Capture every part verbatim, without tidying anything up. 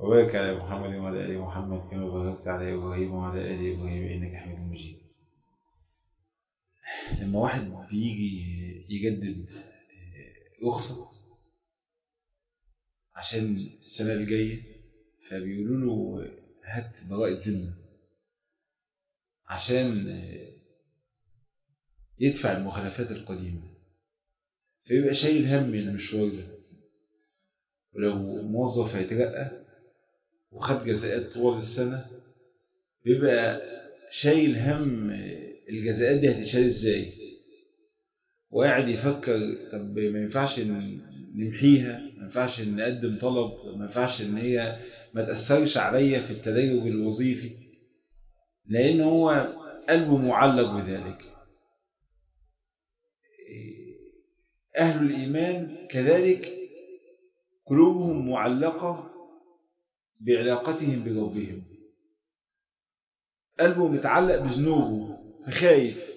وبارك على محمد وعلى آل محمد كما باركت على إبراهيم وعلى آل إبراهيم إنك حميد مجيد. لما واحد بيجي يجدد رخصة عشان السنة الجاية فبيقولوا له هات براءة ذمة عشان يدفع المخالفات القديمة، فيبقى شايل هم المشوار ده. ولو موظف هيترقى وخد جزاءات طوال السنة بيبقى شايل هم الجزاءات دي هتتشال ازاي، وقاعد يفكر طب ما ينفعش نمحيها، ما ينفعش نقدم طلب، ما ينفعش ان هي ما تأثرش عليا في التدرج الوظيفي، لان هو قلبه معلق بذلك. أهل الإيمان كذلك قلوبهم معلقة بعلاقتهم بربهم، قلبه متعلق بذنوبه فخايف.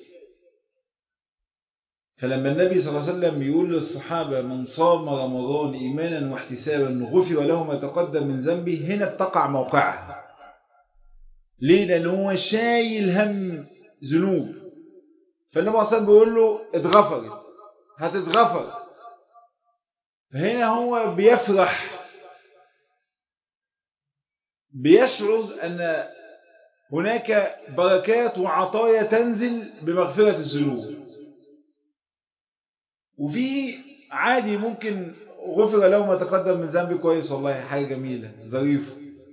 فلما النبي صلى الله عليه وسلم يقول للصحابة من صام رمضان إيمانا واحتسابا غفر له ما تقدم من ذنبه، هنا بتقع موقعها. ليه؟ لأنه هو شايل هم ذنوب، فالنبي صلى الله عليه وسلم بيقول له اتغفرت، هتتغفر. فهنا هو بيفرح، بيشعر أن هناك بركات وعطايا تنزل بمغفرة الذنوب. وفي عادي ممكن غفر له ما تقدم من ذنبه، كويس والله، حاجة جميلة ظريفة،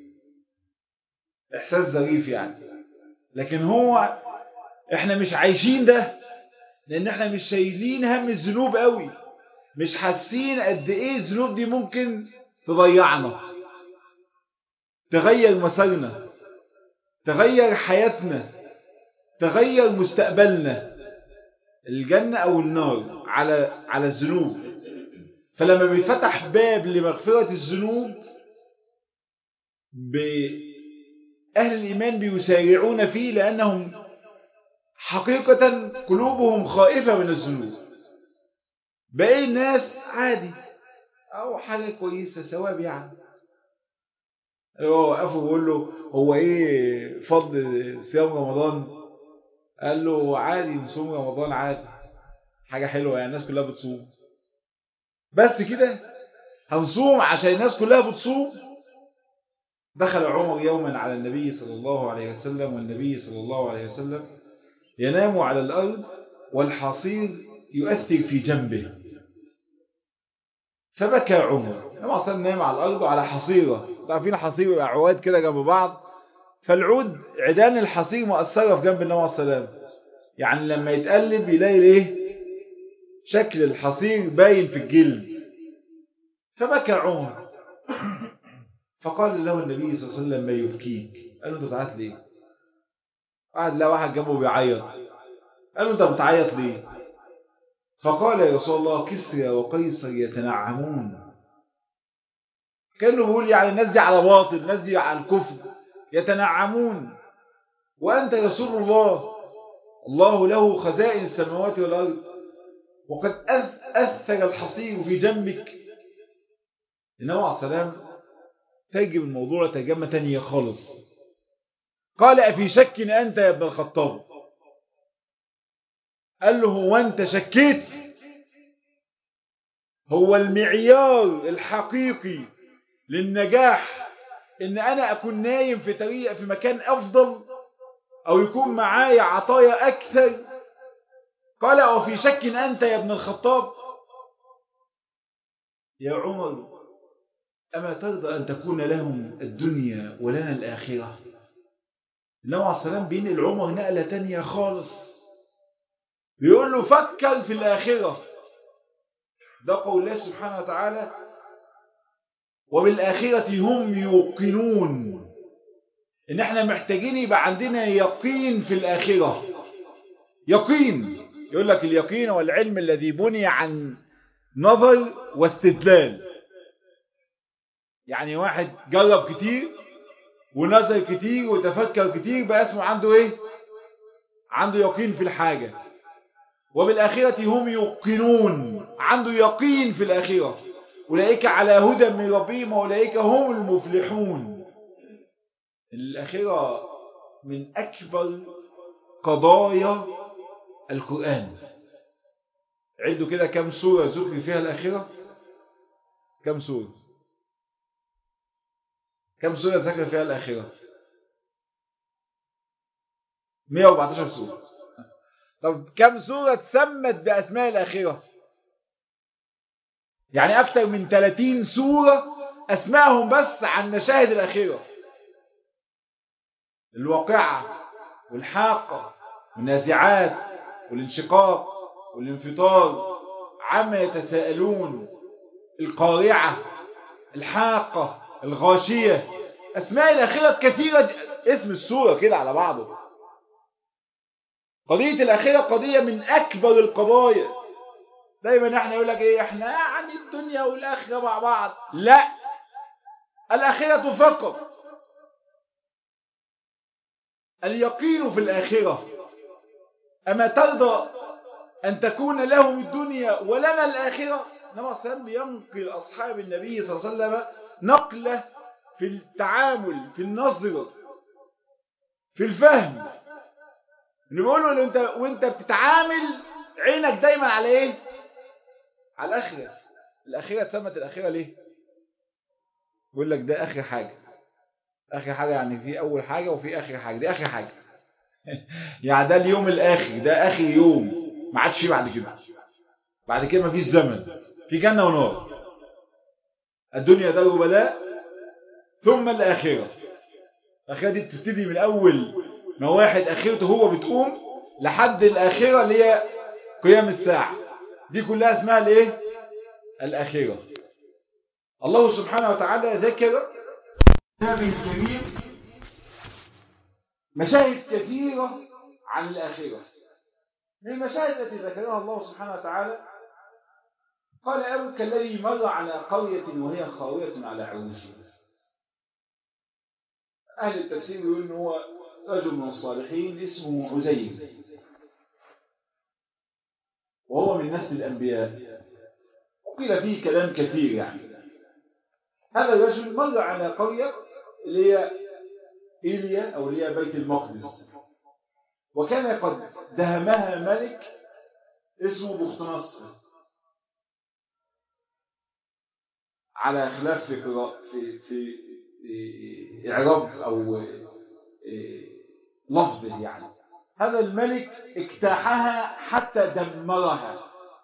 إحساس ظريف يعني. لكن هو إحنا مش عايشين ده، لأن إحنا مش شايلين هم الذنوب قوي، مش حاسين قد إيه الذنوب دي ممكن تضيعنا، تغير مسارنا، تغير حياتنا، تغير مستقبلنا، الجنة أو النار على على الذنوب. فلما بيفتح باب لمغفرة الذنوب بأهل الإيمان بيسارعون فيه، لأنهم حقيقة قلوبهم خائفة من الذنوب. باقي الناس عادي أو حاجة كويسة ثواب يعني. هو وقفه ويقول له هو إيه فضل صيام رمضان؟ قال له عادي نصوم رمضان عادي، حاجة حلوة يعني، الناس كلها بتصوم، بس كده هنصوم عشان الناس كلها بتصوم. دخل عمر يوما على النبي صلى الله عليه وسلم، والنبي صلى الله عليه وسلم ينام على الأرض والحصير يؤثر في جنبه، فبكى عمر. النبي أصلا نام على الأرض وعلى حصيرة، عارفين حصير عواد كده جنب بعض، فالعود عيدان الحصير مؤثرة في جنب النبي عليه السلام، يعني لما يتقلب يلاقي ايه شكل الحصير باين في الجلد. فبكى عمر، فقال له النبي صلى الله عليه وسلم ما يبكيك؟ قال له انت بتعيط ليه؟ قعد لا واحد جنبه بيعيط، قال له انت بتعيط ليه؟ فقال يا رسول الله كسرى وقيصر يتنعمون. كانه بيقول يعني الناس دي على باطل، الناس دي على الكفر، يتنعمون، وانت يا رسول الله الله له خزائن السماوات والارض وقد اثر الحصير في جنبك. النبي عليه السلام ترجم الموضوع ترجمه ثانيه خالص، قال أفي شك أنت يا ابن الخطاب؟ قال له هو أنت شكيت؟ هو المعيار الحقيقي للنجاح إن أنا أكون نايم في طريق في مكان أفضل، أو يكون معايا عطايا أكثر؟ قال أفي شك أنت يا ابن الخطاب؟ يا عمر أما ترضى أن تكون لهم الدنيا ولنا الآخرة؟ النبي عليه السلام بينقل عمر نقلة تانية خالص، بيقول له فكر في الآخرة. ده قول الله سبحانه وتعالى وبالآخرة هم يوقنون، إن احنا محتاجين يبقى عندنا يقين في الآخرة. يقين، يقول لك اليقين والعلم الذي بني عن نظر واستدلال. يعني واحد جرب كتير ونظر كتير وتفكر كتير بقى اسمه عنده ايه؟ عنده يقين في الحاجة. وبالآخرة هم يوقنون، عنده يقين في الآخرة. أولئك على هدى من ربهم وأولئك هم المفلحون. الآخرة من أكبر قضايا القرآن. عدوا كده كم سورة ذكر فيها الآخرة؟ كم سورة؟ كم سورة ذكر فيها الآخرة؟ مئة وأربعتاشر سورة. طب كم سورة تسمت بأسماء الآخرة؟ يعني أكثر من ثلاثين سورة أسمائهم بس عن مشاهد الآخرة. الواقعة والحاقة والنازعات والانشقاق والانفطار، عما يتساءلون، القارعة، الحاقة، الغاشية. أسماء الآخرة كثيرة، اسم السورة كده على بعضه. قضية الآخرة قضية من أكبر القضايا. دايما احنا يقول لك ايه، احنا يعني الدنيا والآخرة مع بعض. لا، الآخرة فقط. اليقين في الآخرة. أما ترضى أن تكون لهم الدنيا ولنا الآخرة؟ النبي صلى الله عليه وسلم ينقل أصحاب النبي صلى الله عليه وسلم نقلة في التعامل، في النظر، في الفهم. اللي بيقولوا له انت وانت بتتعامل عينك دايما على ايه؟ على الآخرة. الآخرة اتسمت الآخرة ليه؟ بيقول لك ده آخر حاجة. آخر حاجة يعني في أول حاجة وفي آخر حاجة. دي آخر حاجة. يعني ده اليوم الآخر، ده آخر يوم، ما عادش فيه بعد كده. بعد كده ما فيش زمن، في جنة ونار. الدنيا دار بلاء ثم الآخرة. الآخرة دي بتبتدي من أول ما واحد آخرته هو بتقوم لحد الآخرة اللي هي قيام الساعة. دي كلها اسمها الايه؟ الآخرة. الله سبحانه وتعالى ذكر كتابه الكريم مشاهد كثيرة عن الآخرة. من المشاهد التي ذكرها الله سبحانه وتعالى قال أو كالذي مر على قرية وهي خاوية على عروشها. أهل التفسير يقول إنه هو رجل من الصالحين اسمه عزير، وهو من نسل الأنبياء، وقيل فيه كلام كثير. يعني هذا الرجل مر على قرية اللي هي إيليا أو اللي هي بيت المقدس، وكان قد دهمها ملك اسمه بختنصر، على خلاف في في في إعراب أو لفظه. يعني هذا الملك اجتاحها حتى دمرها،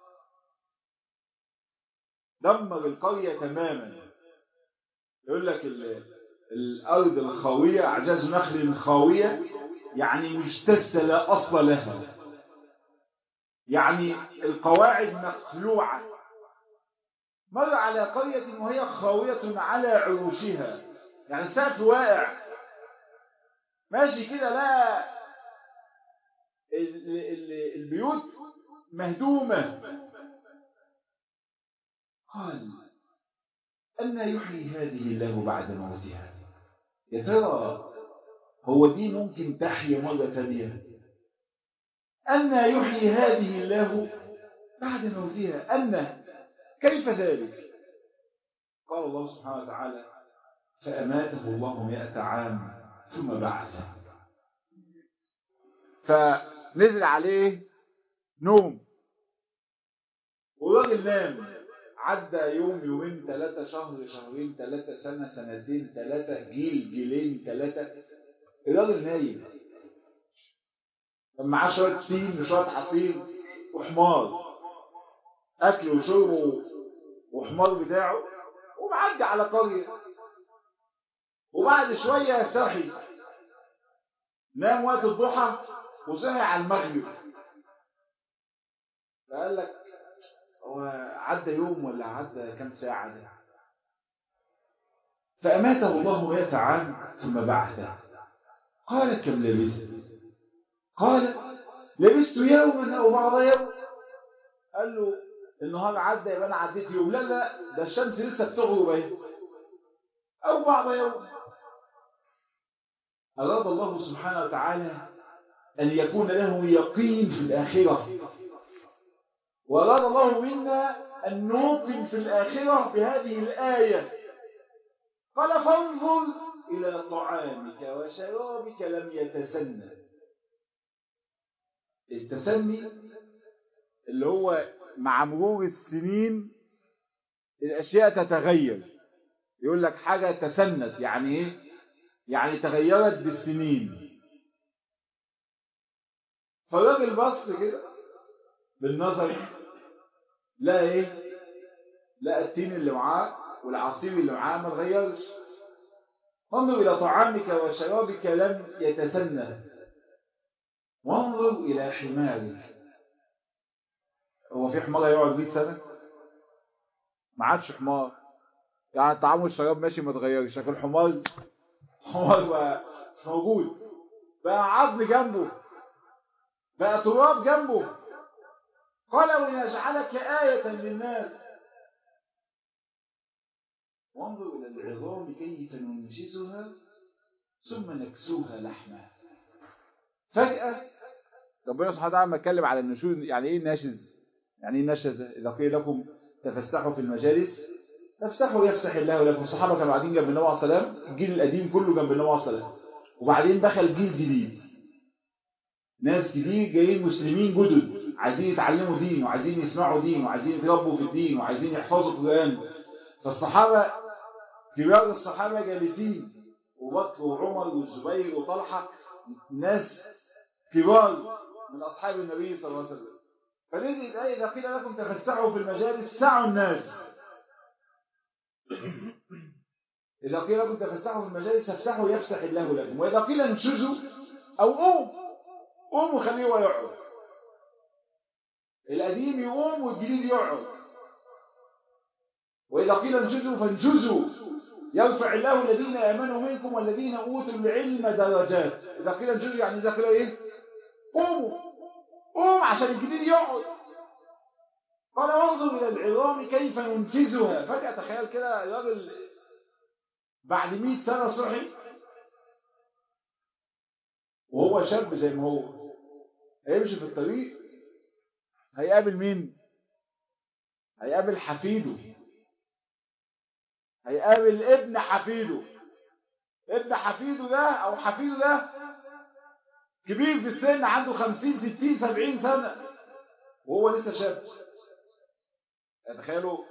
دمر القرية تماما. يقول لك الأرض الخاوية أعجاز نخل خاوية، يعني مجتثة لا أصل لها، يعني القواعد مخلوعة. مر على قرية وهي خاوية على عروشها، يعني السقف واقع ماشي كده، لا البيوت مهدومة. قال أن يحيي هذه الله بعد موتها؟ يا ترى هو دي ممكن تحيي مرة ثانية؟ أن يحيي هذه الله بعد موتها؟ أن كيف ذلك؟ قال الله سبحانه وتعالى فأماته الله مئة عام ثم بعثه. فنزل عليه نوم، والراجل نام، عدى يوم، يومين، ثلاثة، شهر، شهرين، ثلاثة، سنة، سنتين، ثلاثة، جيل، جيلين، ثلاثة، الراجل نايم. كان معاه شوية تين وشوية عصير وحمار، أكل وشرب وحمار بتاعه، ومعدي على قرية. وبعد شوية صحي، نام وقت الضحى وصحي على المغرب. فقال لك هو عدى يوم ولا عدى كم ساعة ده؟ فأماته الله مئة عام ثم بعثه. قال كم لبثت؟ قال لبثت يوما أو بعض يوم. قال له النهار عدى يبقى أنا عديت يوم؟ لا لا، ده الشمس لسه بتغرب اهي، أو بعض يوم. أراد الله سبحانه وتعالى أن يكون له يقين في الآخرة، وأراد الله منا أن نوقن في الآخرة بهذه الآية. قال فانظر إلى طعامك وشرابك لم يتسنى. التسني اللي هو مع مرور السنين الأشياء تتغير. يقول لك حاجة تسنت، يعني إيه؟ يعني تغيرت بالسنين. فالراجل بص كده بالنظر، لا إيه؟ لا التين اللي معاه والعصير اللي معاه ما تغيرش. انظر إلى طعامك وشرابك لم يتسنى وانظر إلى حمارك. هو في حمار يقعد مئة سنة؟ ما عادش حمار، يعني الطعام والشراب ماشي ما تغيرش، لكن الحمار حمار بقى مش موجود، بقى عظم جنبه، بقى تراب جنبه. قال ولنجعلك آية للناس وانظر إلى العظام كيف ننشزها ثم نكسوها لحما. فجأة ربنا سبحانه وتعالى اتكلم على النشوز. يعني ايه ناشز؟ يعني ايه نشز؟ اذا قيل لكم تفسحوا في المجالس تفسحوا يفسح الله لكم. الصحابه كانوا قاعدين جنب النبي عليه الصلاه والسلام، الجيل القديم كله جنب النبي عليه الصلاه والسلام، وبعدين دخل جيل جديد، ناس جديد جايين مسلمين جدد عايزين يتعلموا دين وعايزين يسمعوا دين وعايزين يتربوا في الدين وعايزين يحفظوا القرآن. فالصحابه كبار الصحابه جالسين، وبكر وعمر والزبير وطلحه، ناس كبار من أصحاب النبي صلى الله عليه وسلم. فنزل الآية إذا قيل لكم تفسحوا في المجالس سعوا الناس. إذا قيل لكم تفسحوا في المجالس فافسحوا يفسح الله لكم. وإذا قيل انشزوا أو قوم قوم وخليه يقعد. القديم يقوم والجديد يقعد. وإذا قيل انشزوا فانشزوا يرفع الله الذين آمنوا منكم والذين أوتوا العلم درجات. إذا قيل انشزوا يعني إذا قيل إيه؟ قوموا قوم عشان الجديد يقعد. قال انظر إلى العظام كيف ننشزها. فجأة تخيل كده الراجل بعد مئة سنة صحي وهو شاب زي ما هو، هيمشي في الطريق هيقابل مين؟ هيقابل حفيده، هيقابل ابن حفيده. ابن حفيده ده أو حفيده ده كبير في السن، عنده خمسين ستين سبعين سنة وهو لسه شاب. تخيلوا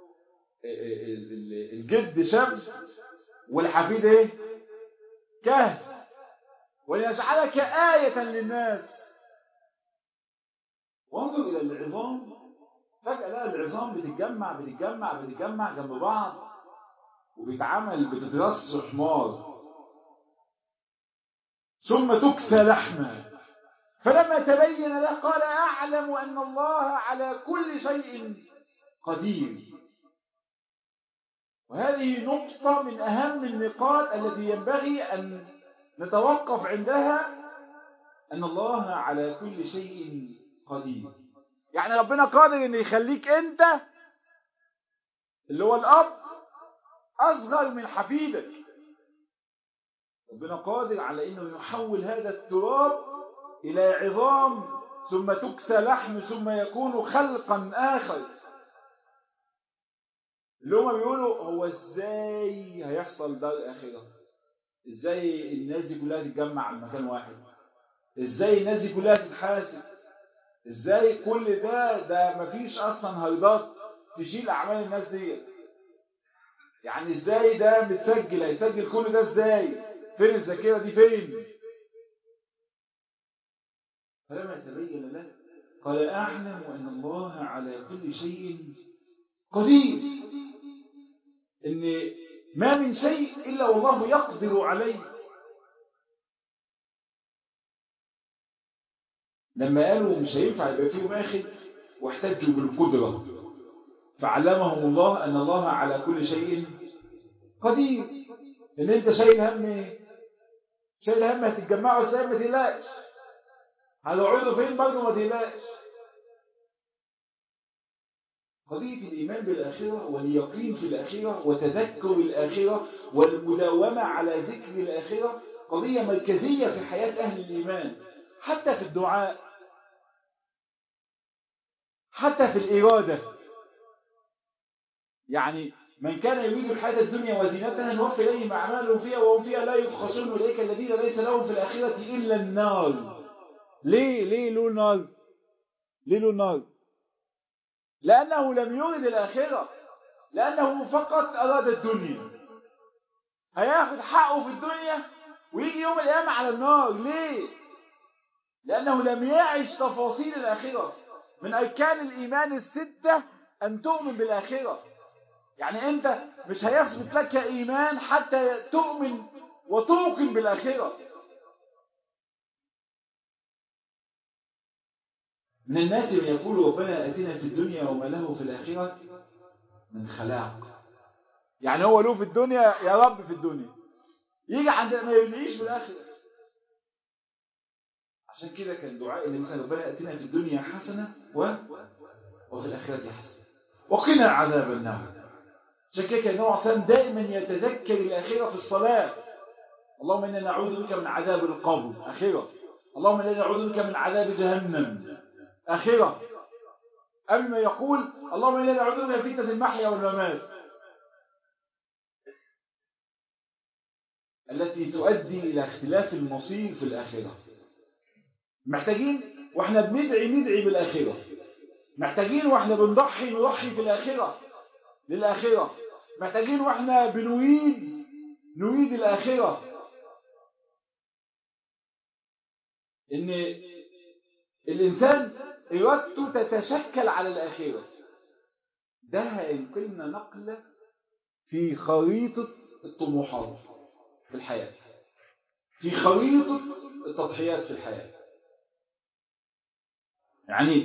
الجد شاب والحفيد ايه؟ كهف. ولنجعلك آية للناس وانظر إلى العظام. فجأة لا العظام بتتجمع بتتجمع بتتجمع جنب بعض وبيتعمل بتترص حمار ثم تكسى لحما. فلما تبين له قال أعلم أن الله على كل شيء قدير. وهذه نقطة من أهم النقاط التي ينبغي أن نتوقف عندها، أن الله على كل شيء قدير. يعني ربنا قادر أن يخليك أنت اللي هو الأب أصغر من حفيدك. ربنا قادر على أنه يحول هذا التراب إلى عظام ثم تكسى لحم ثم يكون خلقا آخر. اللي هم بيقولوا هو ازاي هيحصل ده الآخرة؟ ازاي الناس دي كلها تتجمع على مكان واحد؟ ازاي الناس دي كلها تتحاسب؟ ازاي كل ده ده مفيش اصلا هيضات تشيل اعمال الناس دي؟ يعني ازاي ده متسجل؟ هيسجل كل ده ازاي؟ فين الذاكرة دي فين؟ فلما تبين له قال أعلم أن الله على كل شيء قدير. إن ما من شيء إلا والله يقدر عليه. لما قالوا مش هينفع يبقى فيهم آخر واحتجوا بالقدرة فعلمهم الله أن الله على كل شيء قدير. إن أنت شايل هم شايل هم هتتجمعوا ازاي ما تقلقش، هتقعدوا فين برضه ما تقلقش. قضية الإيمان بالآخرة واليقين في الآخرة وتذكر الآخرة والمداومة على ذكر الآخرة قضية مركزية في حياة أهل الإيمان، حتى في الدعاء حتى في الإرادة. يعني من كان يريد الحياة الدنيا وزينتها نوفي إليهم أعمالهم فيها وهم فيها لا يبخسون أولئك الذين ليس لهم في الآخرة إلا النار. ليه ليه له النار؟ ليه له النار؟ لأنه لم يرد الآخرة، لأنه فقط أراد الدنيا. هياخد حقه في الدنيا ويجي يوم القيامة على النار. ليه؟ لأنه لم يعش تفاصيل الآخرة. من أركان الإيمان الستة أن تؤمن بالآخرة. يعني أنت مش هيثبت لك إيمان حتى تؤمن وتوقن بالآخرة. من الناس من يقول ربنا آتنا في الدنيا وما له في الآخرة من خلاق. يعني هو له في الدنيا يا رب في الدنيا، يجي عند ما يلاقيش في الآخرة. عشان كده كان دعاء النبي صلى الله عليه وسلم ربنا آتنا في الدنيا حسنة و... وفي الآخرة حسنة وقنا عذاب النار. عشان كده كان النبي صلى الله عليه وسلم دائما يتذكر الآخرة في الصلاة. اللهم إنا نعوذ بك من عذاب القبر آخرة. اللهم إنا نعوذ بك من عذاب جهنم آخرة. قبل ما يقول اللهم إنا نعوذ بك من فتنة المحيا والممات التي تؤدي إلى اختلاف المصير في الآخرة. محتاجين واحنا بندعي ندعي بالآخرة. محتاجين واحنا بنضحي نضحي في الآخرة للآخرة. محتاجين واحنا بنريد نريد الآخرة. إن الإنسان إرادته تتشكل على الآخرة. ده هينقلنا نقلة في خريطة الطموحات في الحياة، في خريطة التضحيات في الحياة. يعني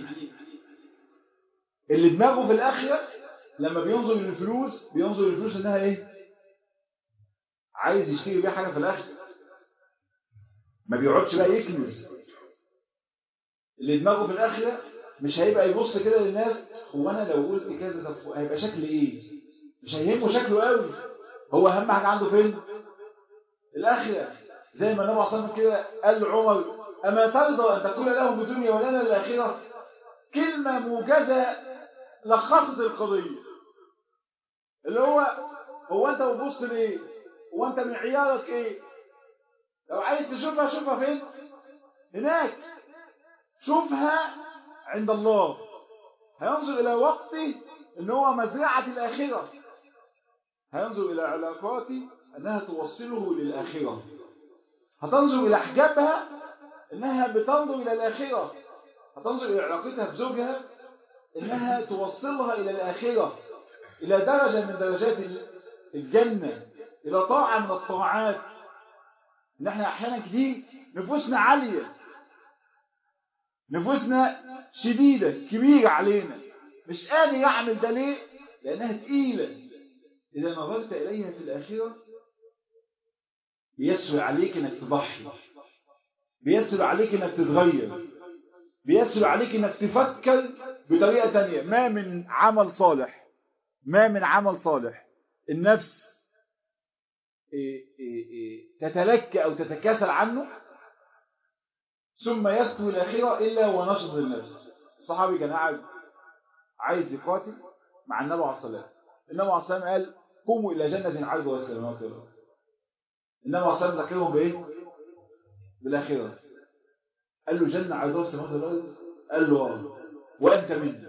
اللي دماغه في الآخرة لما بينظر للفلوس بينظر للفلوس إنها إيه؟ عايز يشتري بيها حاجة في الآخرة، ما بيقعدش بقى يكنز. اللي دماغه في الآخرة مش هيبقى يبص كده للناس هو أنا لو قلت كذا طب هيبقى شكل إيه؟ مش هيهمه شكله قوي. هو أهم حاجة عنده فين؟ الآخرة. زي ما النبي صلى الله عليه وسلم كده قال لعمر أما ترضى أن تكون لهم الدنيا ولنا الآخرة؟ كلمة موجزة لخصت القضية. اللي هو هو أنت بتبص ليه؟ هو أنت معيارك إيه؟ لو عايز تشوفها شوفها فين؟ هناك. شوفها عند الله. هينظر إلى وقته إن هو مزرعة الآخرة. هينظر إلى علاقاتي أنها توصله للآخرة. هتنظر إلى حجابها إنها بتنظر إلى الآخرة. هتنظر إلى علاقتها بزوجها إنها توصلها إلى الآخرة، إلى درجة من درجات الجنة، إلى طاعة من الطاعات. إن إحنا أحيانا كتير نفوسنا عالية، نفوسنا شديدة كبيرة علينا، مش قادر يعمل ده. ليه؟ لأنها تقيلة. إذا نظرت إليها في الآخرة بيسهل عليك إنك تضحي، بيسهل عليك إنك تتغير، بيسهل عليك إنك تفكر بطريقة تانية. ما من عمل صالح ما من عمل صالح النفس إيه إيه إيه تتلكى أو تتكاسل عنه ثم يذكر الآخرة إلا ونشط النفس. الصحابي كان قاعد عايز يقاتل مع النبي عليه الصلاة والسلام. النبي عليه الصلاة والسلام قال قوموا إلى جنة عرضها السماوات والأرض. النبي عليه الصلاة والسلام ذكرهم بإيه؟ بالآخرة. قال له جنة عرضها السماوات والأرض؟ قال له آه وأنت منها.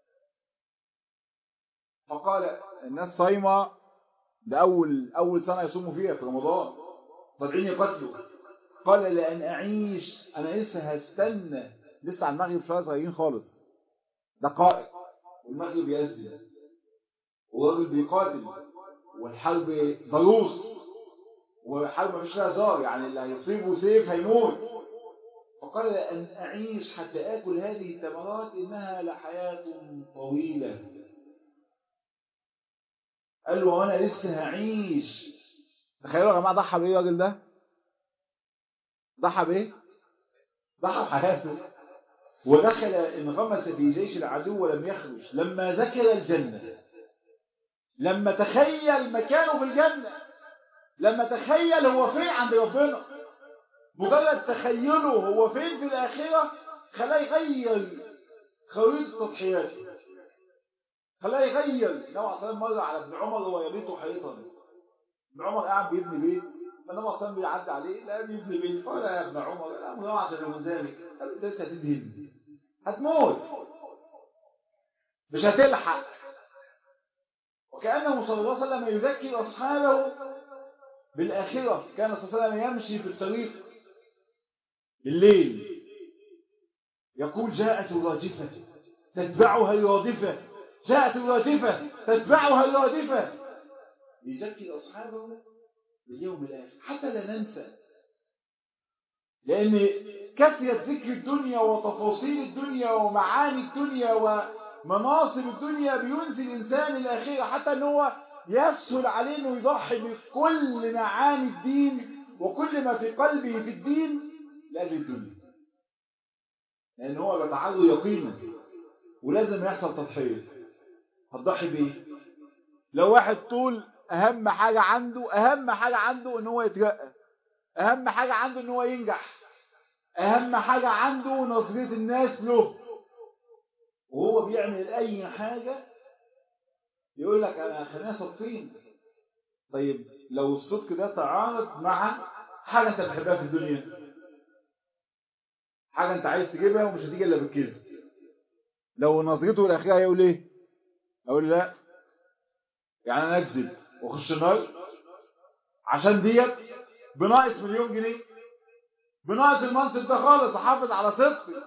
فقال الناس صايمة، ده أول أول سنة يصوموا فيها في رمضان، طالعين يقتلوا. قال لأن أعيش أنا لسه هستنى، لسه على المغرب شوية صغيرين خالص، دقائق والمغرب يأذن والراجل بيقاتل والحرب ضروس والحرب مفيش فيها هزار، يعني اللي هيصيبه سيف هيموت. فقال لأن أعيش حتى آكل هذه الثمرات إنها لحياة طويلة. قال له وأنا لسه هعيش. تخيلوا يا جماعة ضحى بإيه الراجل ده؟ ضحى بإيه؟ ضحى بحياته. ودخل انغمس في جيش العدو ولم يخرج. لما ذكر الجنة، لما تخيل مكانه في الجنة، لما تخيل هو فين عند ربنا، مجرد تخيله هو فين في الآخرة خلاه يغير خريطة تضحياته، خلاه يغير. النبي عليه الصلاة والسلام مر على ابن عمر وهو يبيت حيطا، ابن عمر قاعد بيبني بيت، فالنبي عليه الصلاة والسلام بيعدي عليه لا بيبني بيت، قال يا ابن عمر الأمر يعجل من ذلك، قال انت لسه هتدهن هتموت مش هتلحق. وكأنه صلى الله عليه وسلم يذكر أصحابه بالآخرة. كان صلى الله عليه وسلم يمشي في الطريق بالليل يقول جاءت الراجفة تتبعها الرادفة، جاءت الراجفة تتبعها الرادفة، يذكر أصحابه باليوم الآخر حتى لا ننسى. لأن كثرة ذكر الدنيا وتفاصيل الدنيا ومعاني الدنيا ومناصب الدنيا بينسي الإنسان الآخرة، حتى أنه يسهل عليه أنه يضحي بكل معاني الدين وكل ما في قلبه في الدين لأجل الدنيا، لأن هو بيتعرض يقينا ولازم يحصل تضحية. هتضحي بإيه؟ لو واحد طول أهم حاجة عنده أهم حاجة عنده أنه يترقى، أهم حاجة عنده أنه ينجح، أهم حاجة عنده نظرية الناس له، وهو بيعمل أي حاجة يقول لك أنا خلينا صدقين. طيب لو الصدق ده تعارض مع حاجة أنت بتحبها في الدنيا، حاجة أنت عايز تجيبها ومش هتيجي إلا بالكذب، لو نظرته الأخيرة هيقول إيه؟ أقول لا يعني أنا أكذب وأخش النار عشان ديت بناقص مليون جنيه، بناقص المنصب ده خالص أحافظ على صدقي،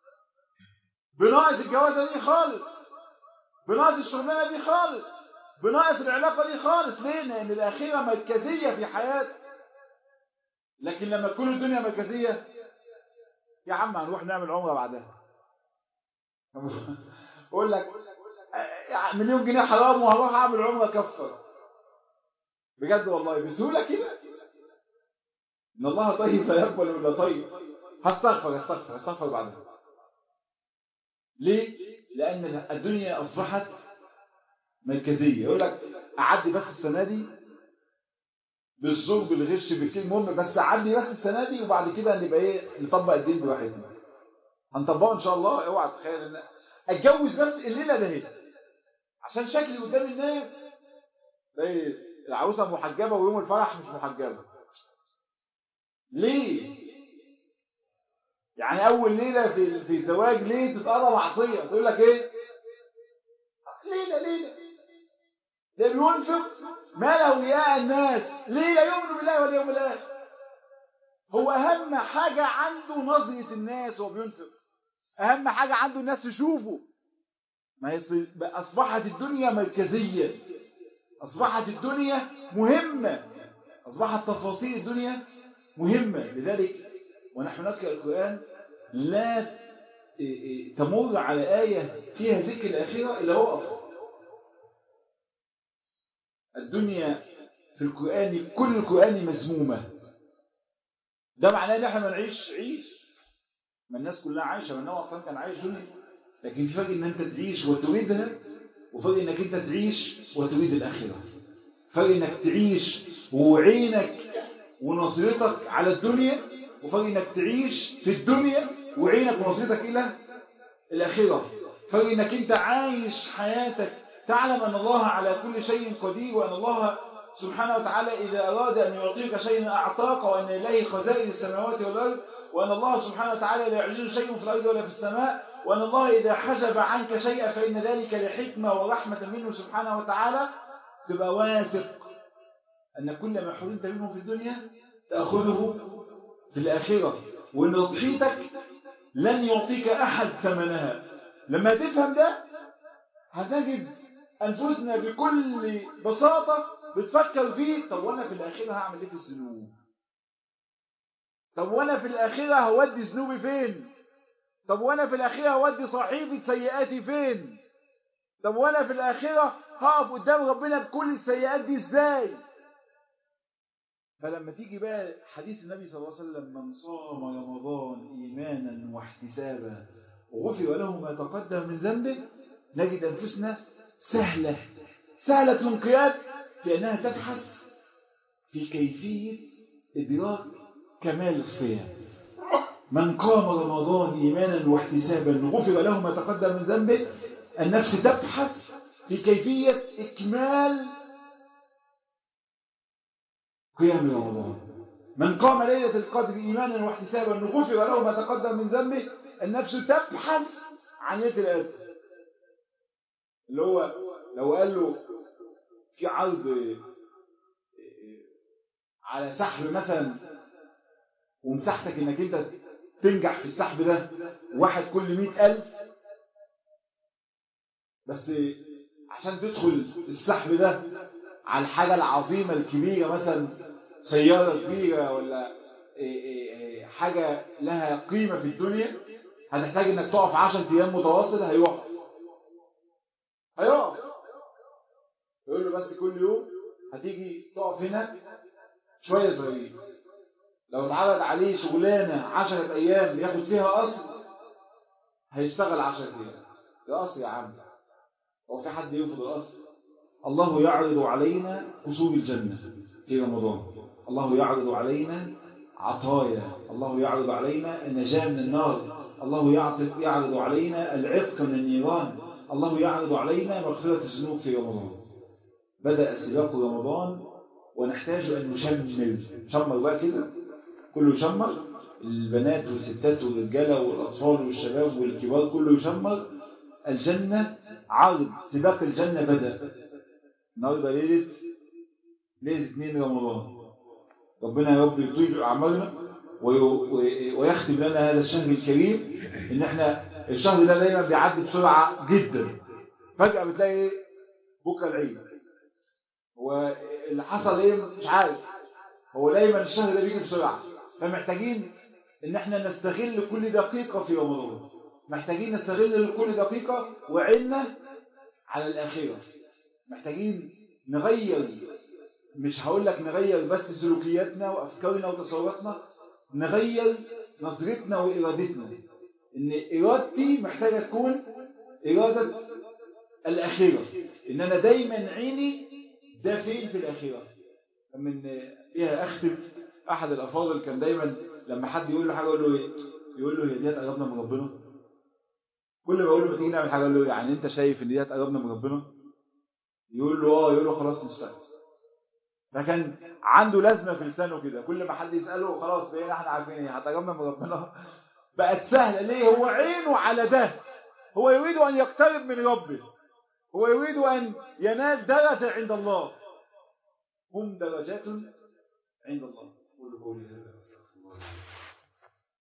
بناقص الجوازة دي خالص، بناقص الشغلانة دي خالص، بناقص العلاقة دي خالص. ليه؟ لأن الآخرة مركزية في حياتك. لكن لما تكون الدنيا مركزية، يا عم هنروح نعمل عمرة بعدها، أقول لك مليون جنيه حرام وهروح أعمل عمرة كفر، بجد والله بسهولة كده. إن الله طيب لا يقبل إلا طيب، هستغفر هستغفر هستغفر بعدها. ليه؟ لأن الدنيا أصبحت مركزية. يقول لك أعدي بس السنة دي بالزور بالغش بالكلمة، المهم بس أعدي بس السنة دي وبعد كده نبقى إيه نطبق الدين بواحدنا، هنطبقه إن شاء الله. اوعى تتخيل إن أتجوز بس الليلة ده هي عشان شكلي قدام الناس زي العروسة محجبة ويوم الفرح مش محجبة. ليه؟ يعني أول ليلة في في زواج ليه تتقضى معصية؟ تقول لك إيه؟ ليلة ليلة ده بينفق مال أولياء الناس، ليه لا يؤمن بالله واليوم الآخر. هو أهم حاجة عنده نظرة الناس وهو بينفق، أهم حاجة عنده الناس تشوفه. ما هي أصبحت الدنيا مركزية، أصبحت الدنيا مهمة، أصبحت تفاصيل الدنيا مهمة. لذلك ونحن نقرأ القرآن لا تمر على آية فيها ذكر الآخرة إلا وقف. الدنيا في القرآن كل القرآن مذمومة، ده معناه ان احنا ما نعيش عيش ما الناس كلها عايشه، ما النبي اصلا كان عايش دنيا، لكن في فرق ان انت تعيش وتريدها، وفرق انك انت تعيش وتريد الاخره. فرق انك تعيش وعينك ونظرتك على الدنيا، وفرق انك تعيش في الدنيا وعينك ونظرتك الى الاخره. فرق انك انت عايش حياتك تعلم ان الله على كل شيء قدير، وان الله سبحانه وتعالى إذا أراد أن يعطيك شيئا أعطاك، وأن إليه خزائن السماوات والأرض، وأن الله سبحانه وتعالى لا يعجزه شيء في الأرض ولا في السماء، وأن الله إذا حجب عنك شيئا فإن ذلك لحكمة ورحمة منه سبحانه وتعالى. تبقى واثق أن كل ما حرمت منه في الدنيا تأخذه في الآخرة، وأن تضحيتك لن يعطيك أحد ثمنها. لما تفهم ده هتجد أنفسنا بكل بساطة بتفكر فيه، طب وانا في الاخير هعمل ايه في الذنوب؟ طب وانا في الاخير هودي ذنوبي فين؟ طب وانا في الاخير هودي صحيفة سيئاتي فين؟ طب وانا في الاخير هقف قدام ربنا بكل السيئات دي ازاي؟ فلما تيجي بقى حديث النبي صلى الله عليه وسلم من صام رمضان ايمانا واحتسابا غفر له ما تقدم من ذنبه، نجد انفسنا سهلة سهلة الانقياد في أنها تبحث في كيفية إدراك كمال الصيام. من قام رمضان إيمانا واحتسابا غفر له ما تقدم من ذنبه. النفس تبحث في كيفية إكمال قيام رمضان. من قام ليلة القدر إيمانا واحتسابا غفر له ما تقدم من ذنبه. النفس تبحث عن ليلة القدر، اللي هو لو قال له في عرض على سحب مثلا ومساحتك انك انت تنجح في السحب ده واحد كل مئة ألف، بس عشان تدخل السحب ده على الحاجة العظيمة الكبيرة، مثلا سيارة كبيرة ولا حاجة لها قيمة في الدنيا، هتحتاج انك تقف عشرة ايام متواصل. هيقف هيقف يقول له بس كل يوم هتيجي تقف هنا شوية صغيرين. لو اتعرض عليه شغلانة عشرة ايام ياخد فيها قصر، هيشتغل عشرة ايام. ده قصر يا عم، هو في حد يرفض القصر؟ الله يعرض علينا قصور الجنة في رمضان، الله يعرض علينا عطايا، الله يعرض علينا النجاة من النار، الله يعرض علينا العتق من النيران، الله يعرض علينا مغفرة الذنوب في رمضان. بدأ سباق رمضان ونحتاج أن نشمل. شمر بقى كده، كله يشمر، البنات والستات والرجالة والأطفال والشباب والكبار كله يشمر. الجنة عرض، سباق الجنة بدأ. النهارده ليلة ليلة اثنين رمضان. ربنا يا رب يطيب أعمالنا ويختم لنا هذا الشهر الكريم. إن احنا الشهر ده دايما بيعدي بسرعة جدا، فجأة بتلاقي ايه بكرة العيد، هو اللي حصل ايه مش عارف، هو دايما الشهر ده بيجي بسرعة. فمحتاجين ان احنا نستغل كل دقيقة في رمضان، محتاجين نستغل كل دقيقة وعيننا على الآخرة. محتاجين نغير، مش هقول لك نغير بس سلوكياتنا وأفكارنا وتصوراتنا، نغير نظرتنا وإرادتنا. إن إرادتي محتاجة تكون إرادة الآخرة، إن أنا دايما عيني ده فين في الآخرة. من إيه أختم، أحد الأفاضل كان دايما لما حد يقول له حاجة يقول له إيه؟ يقول له هي دي هتقربنا من ربنا؟ كل ما يقول له ما تيجي نعمل حاجة يقول له يعني أنت شايف إن دي هتقربنا من ربنا؟ يقول له آه، يقول له خلاص نشتغل. فكان عنده لازمة في لسانه كده، كل ما حد يسأله خلاص بقينا احنا عارفين ايه هتقربنا من ربنا. بقت سهلة. ليه؟ هو عينه على ده، هو يريد أن يقترب من ربه، هو يريد أن ينال درجة عند الله. هم درجات عند الله. قولوا قولي هذا.